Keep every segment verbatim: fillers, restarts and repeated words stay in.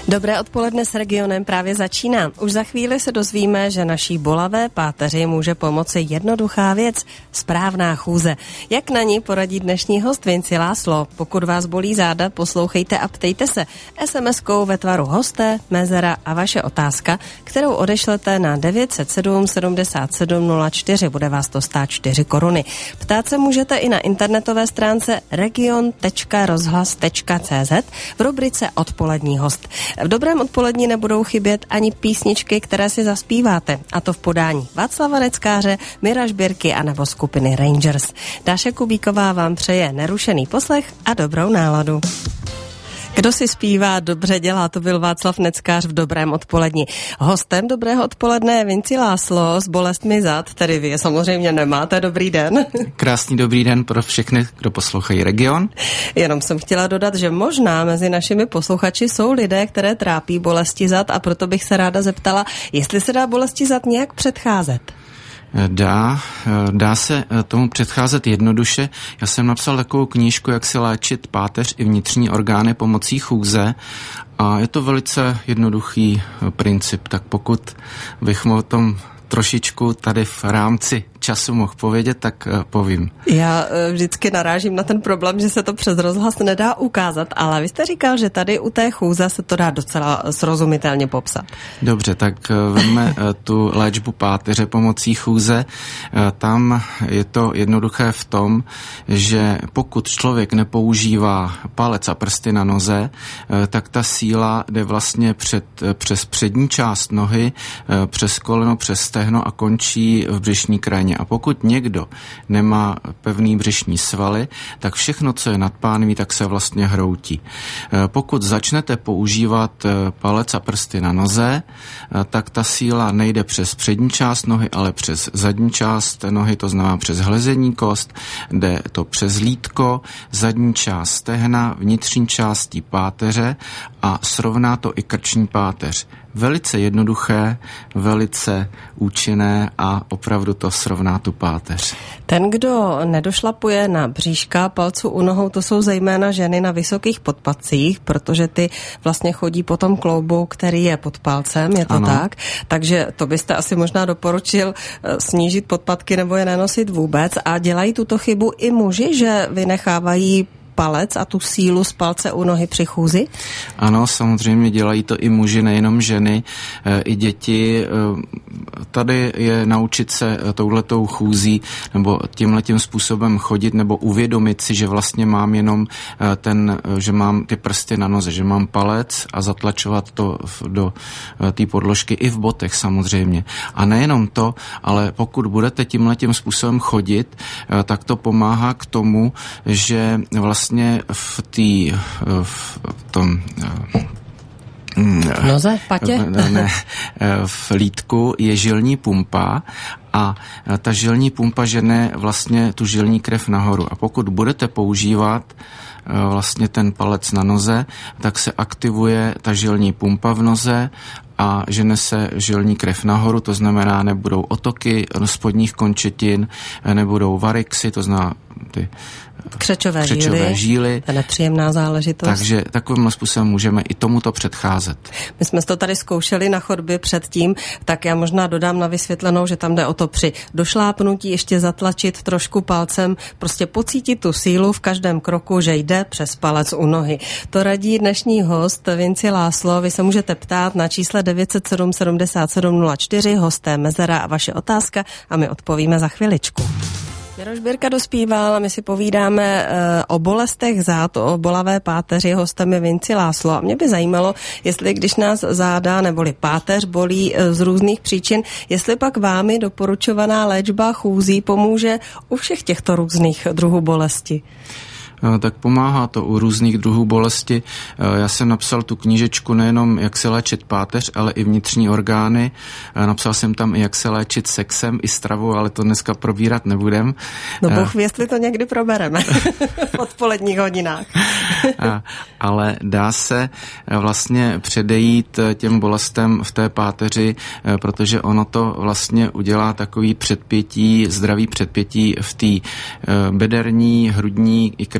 Dobré odpoledne s regionem právě začíná. Už za chvíli se dozvíme, že naší bolavé páteři může pomoci jednoduchá věc, správná chůze. Jak na ní poradí dnešní host Vinci László? Pokud vás bolí záda, poslouchejte a ptejte se. es em eskou ve tvaru hosté, mezera a vaše otázka, kterou odešlete na devět set sedm sedmdesát sedm nula čtyři. Bude vás to stát čtyři koruny. Ptát se můžete i na internetové stránce region tečka rozhlas tečka cé zet v rubrice Odpolední host. V dobrém odpolední nebudou chybět ani písničky, které si zaspíváte, a to v podání Václava Neckáře, Mira Žbírky a nebo skupiny Rangers. Dáše Kubíková vám přeje nerušený poslech a dobrou náladu. Kdo si zpívá, dobře dělá, to byl Václav Neckář v dobrém odpoledni. Hostem dobrého odpoledne je Vinci László s bolestmi zad, tedy vy je samozřejmě nemáte. Dobrý den. Krásný dobrý den pro všechny, kdo poslouchají Region. Jenom jsem chtěla dodat, že možná mezi našimi posluchači jsou lidé, které trápí bolesti zad, a proto bych se ráda zeptala, jestli se dá bolesti zad nějak předcházet. Dá, dá se tomu předcházet jednoduše. Já jsem napsal takovou knížku, jak si léčit páteř i vnitřní orgány pomocí chůze, a je to velice jednoduchý princip, tak pokud bych mohl o tom trošičku tady v rámci času mohl povědět, tak uh, povím. Já uh, vždycky narážím na ten problém, že se to přes rozhlas nedá ukázat, ale vy jste říkal, že tady u té chůze se to dá docela srozumitelně popsat. Dobře, tak uh, veme uh, tu léčbu páteře pomocí chůze. Uh, tam je to jednoduché v tom, že pokud člověk nepoužívá palec a prsty na noze, uh, tak ta síla jde vlastně před, uh, přes přední část nohy, uh, přes koleno, přes stehno a končí v břišní krajině. A pokud někdo nemá pevný břišní svaly, tak všechno, co je nad pánví, tak se vlastně hroutí. Pokud začnete používat palec a prsty na noze, tak ta síla nejde přes přední část nohy, ale přes zadní část nohy, to znamená přes hlezení kost, jde to přes lítko, zadní část stehna, vnitřní částí páteře a srovná to i krční páteř. Velice jednoduché, velice účinné a opravdu to srovná tu páteř. Ten, kdo nedošlapuje na bříška, palců u nohou, to jsou zejména ženy na vysokých podpatcích, protože ty vlastně chodí po tom kloubu, který je pod palcem, je to ano. Tak? Takže to byste asi možná doporučil snížit podpatky nebo je nenosit vůbec. A dělají tuto chybu i muži, že vynechávají palec a tu sílu z palce u nohy při chůzi? Ano, samozřejmě dělají to i muži, nejenom ženy, i děti. Tady je naučit se touhletou chůzí nebo tímhletím způsobem chodit nebo uvědomit si, že vlastně mám jenom ten, že mám ty prsty na noze, že mám palec a zatlačovat to do té podložky i v botech samozřejmě. A nejenom to, ale pokud budete tímhletím způsobem chodit, tak to pomáhá k tomu, že vlastně Vlastně v té v tom v noze, v patě? Ne, v lítku je žilní pumpa a ta žilní pumpa žene vlastně tu žilní krev nahoru. A pokud budete používat vlastně ten palec na noze, tak se aktivuje ta žilní pumpa v noze a žene se žilní krev nahoru, to znamená, nebudou otoky spodních končetin, nebudou varixy, to znamená ty křečové, křečové žíly. žíly. To je nepříjemná záležitost. Takže takovým způsobem můžeme i tomuto předcházet. My jsme to tady zkoušeli na chodbě předtím, tak já možná dodám na vysvětlenou, že tam jde o to při došlápnutí ještě zatlačit trošku palcem, prostě pocítit tu sílu v každém kroku, že jde přes palec u nohy. To radí dnešní host Vinci László. Vy se můžete ptát na čísle devět set sedm sedmdesát sedm nula čtyři, hosté mezera a vaše otázka, a my odpovíme za chviličku. Mira Žbírka dospíval a my si povídáme e, o bolestech zád, o bolavé páteři. Hostem je Vinci László. A mě by zajímalo, jestli když nás záda neboli páteř bolí e, z různých příčin, jestli pak vámi doporučovaná léčba chůzí pomůže u všech těchto různých druhů bolesti. Tak pomáhá to u různých druhů bolesti. Já jsem napsal tu knížečku nejenom jak se léčit páteř, ale i vnitřní orgány. Napsal jsem tam i jak se léčit sexem i stravou, ale to dneska probírat nebudem. No Bůh ví, jestli to někdy probereme v odpoledních hodinách. Ale dá se vlastně předejít těm bolestem v té páteři, protože ono to vlastně udělá takový předpětí, zdravý předpětí v té bederní, hrudní i krční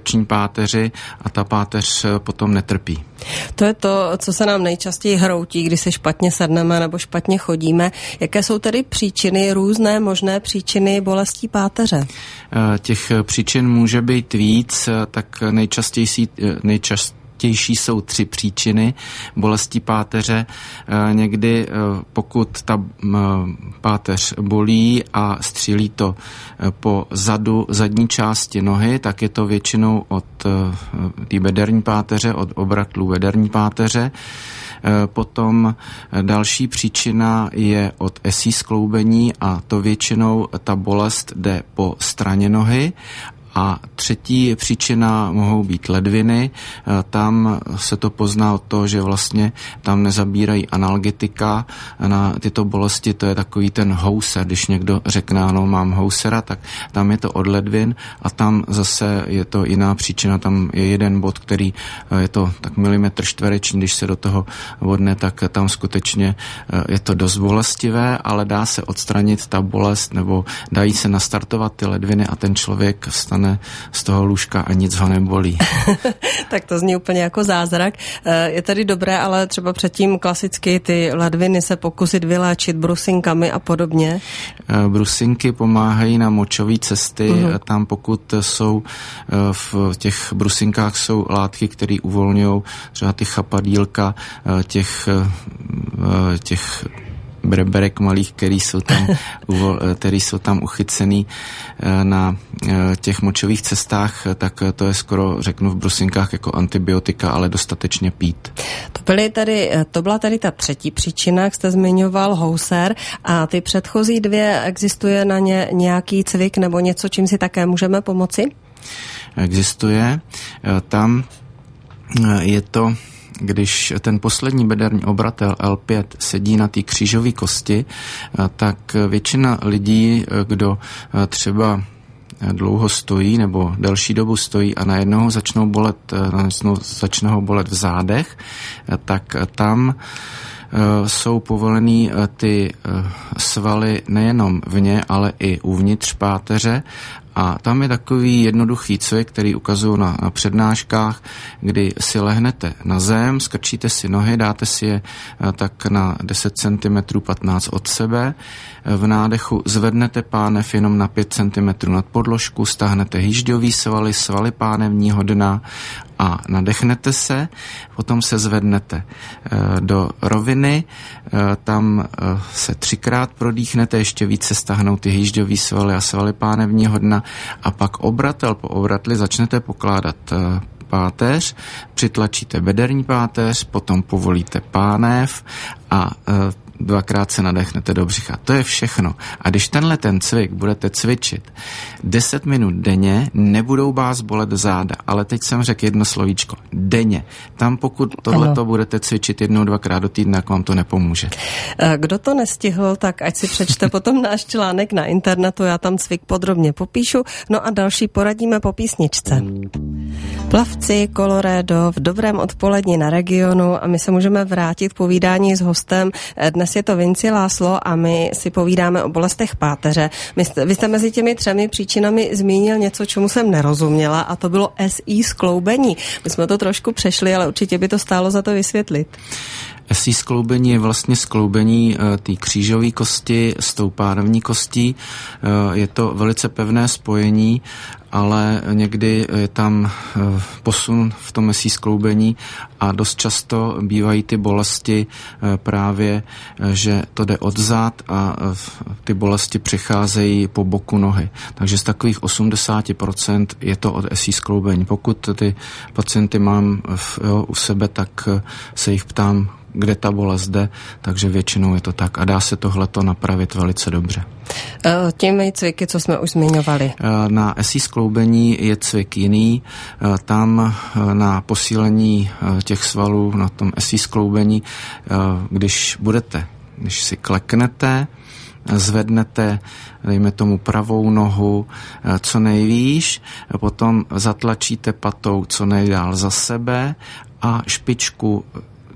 abdukční páteři a ta páteř potom netrpí. To je to, co se nám nejčastěji hroutí, když se špatně sedneme nebo špatně chodíme. Jaké jsou tedy příčiny, různé možné příčiny bolestí páteře? Těch příčin může být víc, tak nejčastější, nejčastější Tější jsou tři příčiny bolesti páteře. Někdy, pokud ta páteř bolí a střílí to po zadu, zadní části nohy, tak je to většinou od té bederní páteře, od obratlů bederní páteře. Potom další příčina je od esí skloubení a to většinou ta bolest jde po straně nohy. A třetí příčina mohou být ledviny. Tam se to pozná od toho, že vlastně tam nezabírají analgetika na tyto bolesti. To je takový ten houser. Když někdo řekne, ano, mám housera, tak tam je to od ledvin a tam zase je to jiná příčina. Tam je jeden bod, který je to tak milimetr čtvereční. Když se do toho vodne, tak tam skutečně je to dost bolestivé, ale dá se odstranit ta bolest nebo dají se nastartovat ty ledviny a ten člověk vstane z toho lůžka a nic ho nebolí. Tak to zní úplně jako zázrak. Je tedy dobré, ale třeba předtím klasicky ty ledviny se pokusit vyléčit brusinkami a podobně? Brusinky pomáhají na močové cesty. Uh-huh. Tam pokud jsou v těch brusinkách jsou látky, které uvolňují třeba ty chapadílka těch, těch breberek malých, který jsou tam, který jsou tam uchycený na těch močových cestách, tak to je skoro, řeknu, v brusinkách jako antibiotika, ale dostatečně pít. To, byly tady, to byla tady ta třetí příčina, jak jste zmiňoval, houser, a ty předchozí dvě, existuje na ně nějaký cvik nebo něco, čím si také můžeme pomoci? Existuje. Tam je to, když ten poslední bederní obratel L pět sedí na té křížové kosti, tak většina lidí, kdo třeba dlouho stojí nebo delší dobu stojí a najednou začnou bolet, začnou bolet v zádech, tak tam jsou povolený ty svaly nejenom vně, ale i uvnitř páteře. A tam je takový jednoduchý cvik, který ukazuju na, na přednáškách, kdy si lehnete na zem, skrčíte si nohy, dáte si je tak na deset centimetrů patnáct od sebe. V nádechu zvednete pánev jenom na pět centimetrů nad podložku, stáhnete hýžďový svaly, svaly pánevního dna a nadechnete se, potom se zvednete do roviny, tam se třikrát prodýchnete, ještě více stáhnou ty hýžďový svaly a svaly pánevního dna a pak obratel po obratli začnete pokládat páteř, přitlačíte bederní páteř, potom povolíte pánev a dvakrát se nadechnete do břicha. To je všechno. A když tenhle ten cvik budete cvičit deset minut denně, nebudou vás bolet záda. Ale teď jsem řekl jedno slovíčko. Denně. Tam pokud tohleto budete cvičit jednou, dvakrát do týdne, jak vám to nepomůže. Kdo to nestihl, tak ať si přečte potom náš článek na internetu, já tam cvik podrobně popíšu. No a další poradíme po písničce. Plavci, Colorado, v dobrém odpoledni na Regionu a my se můžeme vrátit k povídání s hostem. Dnes je to Vinci László a my si povídáme o bolestech páteře. My jste, vy jste mezi těmi třemi příčinami zmínil něco, čemu jsem nerozuměla, a to bylo S I skloubení. My jsme to trošku přešli, ale určitě by to stálo za to vysvětlit. S I skloubení je vlastně skloubení e, té křížové kosti s tou pánevní kostí. E, je to velice pevné spojení, ale někdy je tam e, posun v tom S I skloubení a dost často bývají ty bolesti e, právě, e, že to jde odzad a e, ty bolesti přicházejí po boku nohy. Takže z takových osmdesát procent je to od S I skloubení. Pokud ty pacienty mám v, jo, u sebe, tak se jich ptám, kde ta bolest jde, takže většinou je to tak a dá se tohleto napravit velice dobře. Těmi cviky, co jsme už zmiňovali. Na S I skloubení je cvik jiný. Tam na posílení těch svalů na tom S I skloubení, když budete, když si kleknete, zvednete, dejme tomu pravou nohu co nejvýš, potom zatlačíte patou co nejdál za sebe a špičku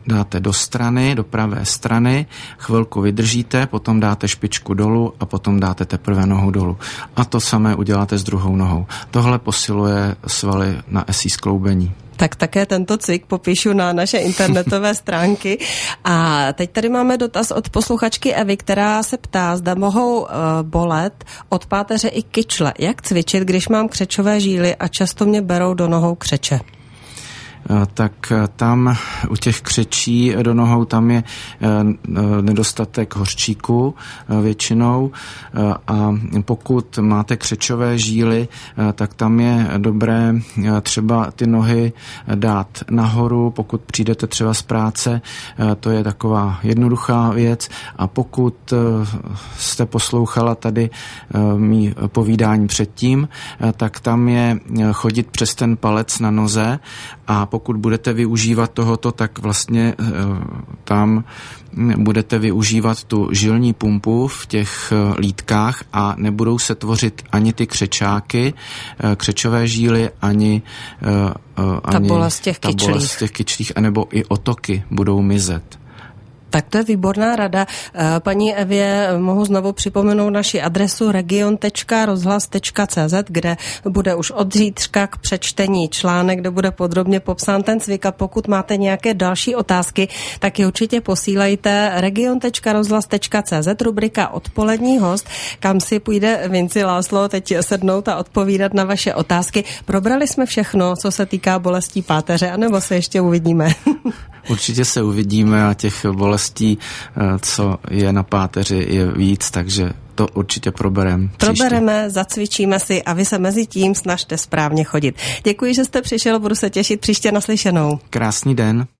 dáte do strany, do pravé strany, chvilku vydržíte, potom dáte špičku dolů a potom dáte teprve nohu dolů. A to samé uděláte s druhou nohou. Tohle posiluje svaly na esí skloubení. Tak také tento cvik popíšu na naše internetové stránky. A teď tady máme dotaz od posluchačky Evy, která se ptá, zda mohou uh, bolet od páteře i kyčle. Jak cvičit, když mám křečové žíly a často mě berou do nohou křeče? Tak tam u těch křečí do nohou tam je nedostatek hořčíku většinou a pokud máte křečové žíly, tak tam je dobré třeba ty nohy dát nahoru, pokud přijdete třeba z práce, to je taková jednoduchá věc a pokud jste poslouchala tady mý povídání předtím, tak tam je chodit přes ten palec na noze a pokud budete využívat tohoto, tak vlastně tam budete využívat tu žilní pumpu v těch lítkách a nebudou se tvořit ani ty křečáky, křečové žíly, ani, ani ta bolest těch kyčlích. bolest těch kyčlích, anebo i otoky budou mizet. Tak to je výborná rada. Paní Evě mohu znovu připomenout naši adresu region tečka rozhlas tečka cé zet, kde bude už od zítřka k přečtení článek, kde bude podrobně popsán ten cvik a pokud máte nějaké další otázky, tak je určitě posílejte region tečka rozhlas tečka cé zet, rubrika Odpolední host, kam si půjde Vinci László teď sednout a odpovídat na vaše otázky. Probrali jsme všechno, co se týká bolestí páteře, anebo se ještě uvidíme? Určitě se uvidíme a těch bolestí, co je na páteři, je víc, takže to určitě probereme. Probereme, zacvičíme si a vy se mezi tím snažte správně chodit. Děkuji, že jste přišel, budu se těšit příště naslyšenou. Krásný den.